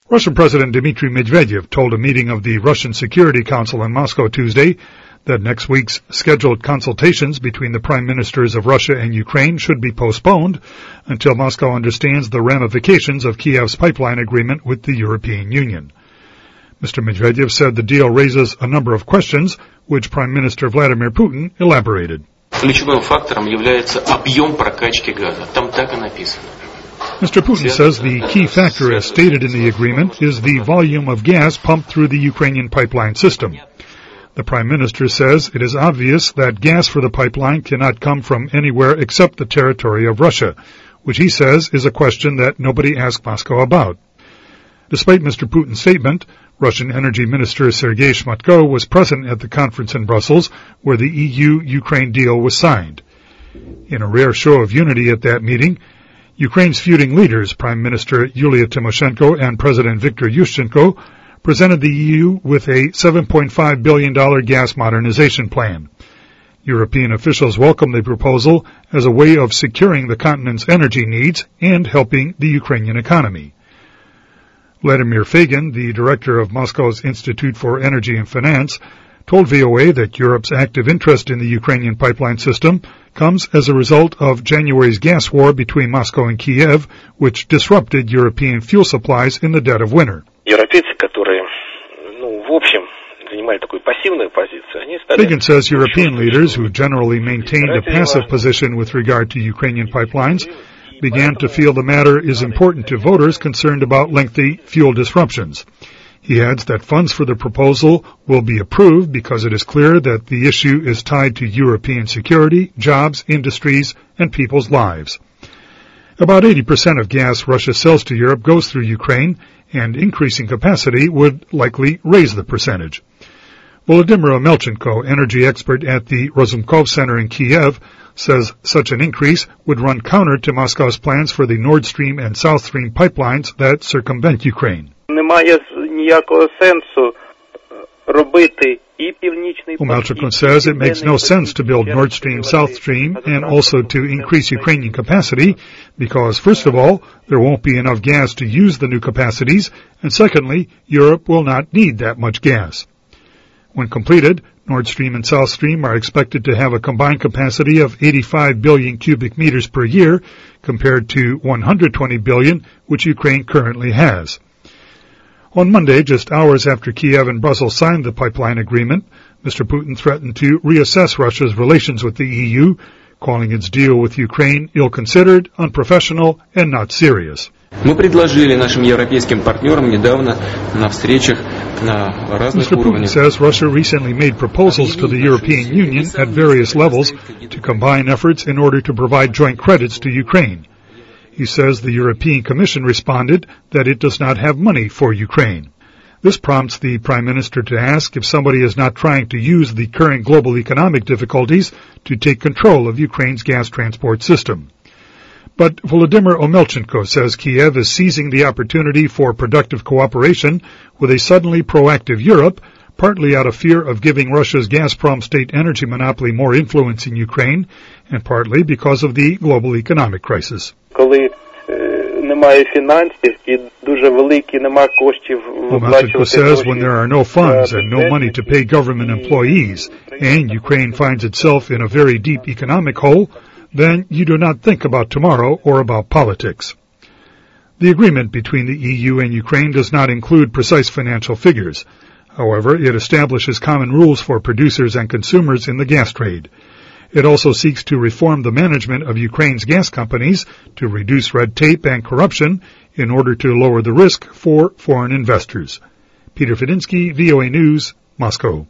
Russian President Dmitry Medvedev told a meeting of the Russian Security Council in Moscow Tuesday that next week's scheduled consultations between the prime ministers of Russia and Ukraine should be postponed until Moscow understands the ramifications of Kiev's pipeline agreement with the European Union. Mr. Medvedev said the deal raises a number of questions, which Prime Minister Vladimir Putin elaborated. Ключевым фактором является объем прокачки газа. Там так и написано. Mr. Putin says the key factor, as stated in the agreement, is the volume of gas pumped through the Ukrainian pipeline system. The Prime Minister says it is obvious that gas for the pipeline cannot come from anywhere except the territory of Russia, which he says is a question that nobody asked Moscow about. Despite Mr. Putin's statement, Russian Energy Minister Sergei Shmyhal was present at the conference in Brussels where the EU-Ukraine deal was signed. In a rare show of unity at that meeting, Ukraine's feuding leaders, Prime Minister Yulia Tymoshenko and President Viktor Yushchenko, presented the EU with a $7.5 billion gas modernization plan. European officials welcomed the proposal as a way of securing the continent's energy needs and helping the Ukrainian economy. Vladimir Fagin, the director of Moscow's Institute for Energy and Finance, told VOA that Europe's active interest in the Ukrainian pipeline system comes as a result of January's gas war between Moscow and Kiev, which disrupted European fuel supplies in the dead of winter. Fagin says European leaders, who generally maintained a passive position with regard to Ukrainian pipelines, began to feel the matter is important to voters concerned about lengthy fuel disruptions. He adds that funds for the proposal will be approved because it is clear that the issue is tied to European security, jobs, industries, and people's lives. About 80% of gas Russia sells to Europe goes through Ukraine, and increasing capacity would likely raise the percentage. Volodymyr Omelchenko, energy expert at the Razumkov Center in Kiev, says such an increase would run counter to Moscow's plans for the Nord Stream and South Stream pipelines that circumvent Ukraine. Omelchenko says it makes no sense to build Nord Stream, South Stream, and also to increase Ukrainian capacity because, first of all, there won't be enough gas to use the new capacities, and secondly, Europe will not need that much gas. When completed, Nord Stream and South Stream are expected to have a combined capacity of 85 billion cubic meters per year compared to 120 billion which Ukraine currently has. On Monday, just hours after Kiev and Brussels signed the pipeline agreement, Mr. Putin threatened to reassess Russia's relations with the EU, calling its deal with Ukraine ill-considered, unprofessional, and not serious. Mr. Putin says Russia recently made proposals to the European Union at various levels to combine efforts in order to provide joint credits to Ukraine. He says the European Commission responded that it does not have money for Ukraine. This prompts the Prime Minister to ask if somebody is not trying to use the current global economic difficulties to take control of Ukraine's gas transport system. But Volodymyr Omelchenko says Kiev is seizing the opportunity for productive cooperation with a suddenly proactive Europe, partly out of fear of giving Russia's Gazprom state energy monopoly more influence in Ukraine, and partly because of the global economic crisis. Omelchenko says when there are no funds and no money to pay government employees, and Ukraine finds itself in a very deep economic hole, then you do not think about tomorrow or about politics. The agreement between the EU and Ukraine does not include precise financial figures. However, it establishes common rules for producers and consumers in the gas trade. It also seeks to reform the management of Ukraine's gas companies to reduce red tape and corruption in order to lower the risk for foreign investors. Peter Fedinsky, VOA News, Moscow.